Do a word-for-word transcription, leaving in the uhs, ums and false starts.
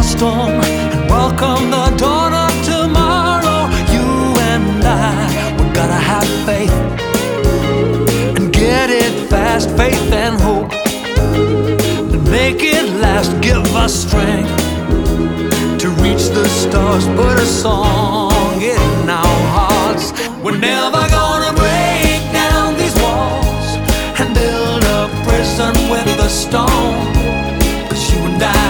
storm and welcome the dawn of tomorrow. You and I, we gotta have faith and get it fast. Faith and hope, and make it last. Give us strength to reach the stars. Put a song in our hearts. We're never gonna